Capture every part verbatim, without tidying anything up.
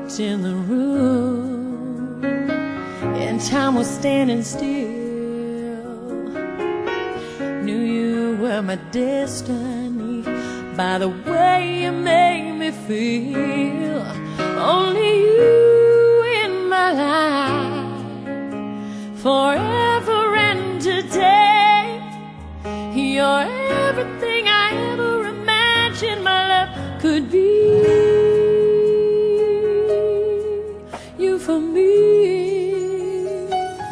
walked in the room and time was standing still. Knew you were my destiny by the way you made me feel. Only you in my life, forever and today. You're everything I ever imagined my love could be. You for me,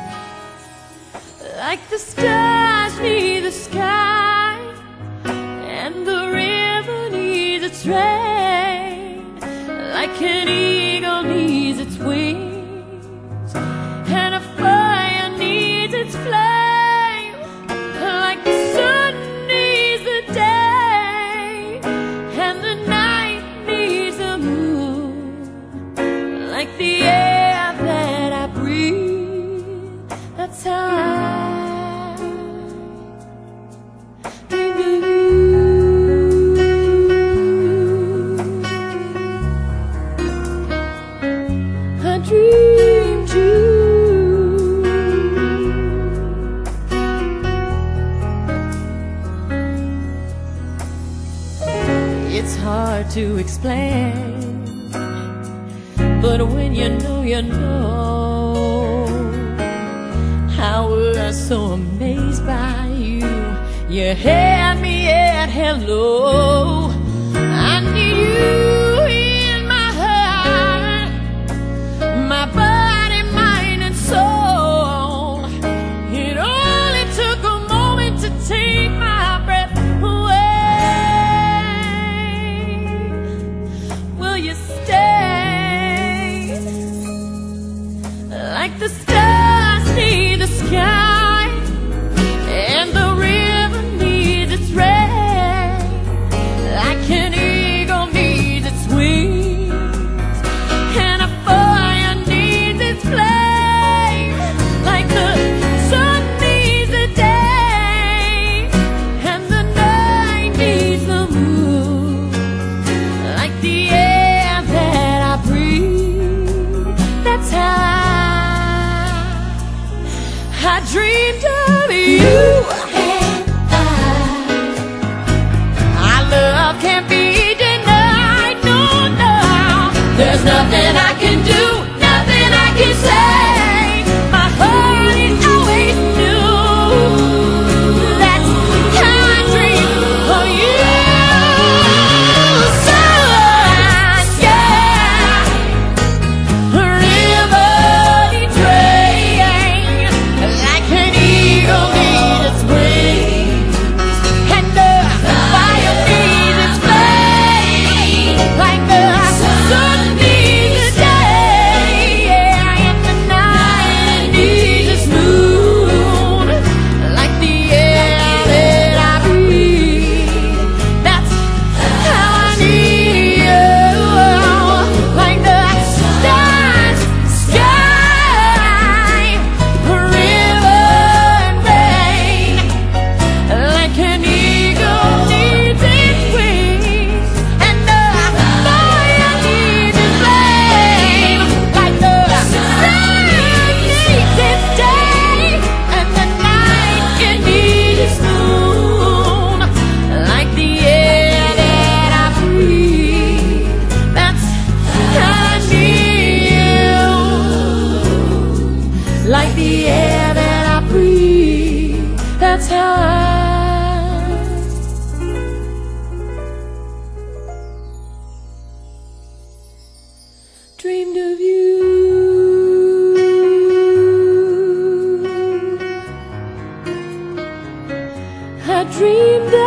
like the stars need the sky and the river needs its rain, like an eagle needs its wings and a fire needs its flame, like the sun needs the day and the night needs the moon, like the air that I breathe. That's how I dreamed you. It's hard to explain, but when you know, you know. I was so amazed by you. You had me at hello. I need you in my heart, my body, mind, and soul. It only took a moment to take my breath away. Will you stay? Like the stars need the sky and the river needs its rain, like an eagle needs its wings and a fire needs its flame, like the sun needs the day and the night needs the moon, like the air that I breathe. That's how I dreamed of you. Our love can't be denied, no, no. There's nothing I can do, nothing I can say. My heart is always new. That's how I dream of you. Sun, yeah. River needs rain, like an eagle needs its wings, and the fire needs its flame, like the sun needs the day, yeah, and the night needs its moon, like the air that I breathe. That's how I need you, like the stars, sky, river and rain, like an eagle needs its wings and the fire needs its flame, like the sun needs its day and the night it needs its moon, like the air that I breathe. That's how I need you, like the air that I breathe. That's how I dreamed of you. I dreamed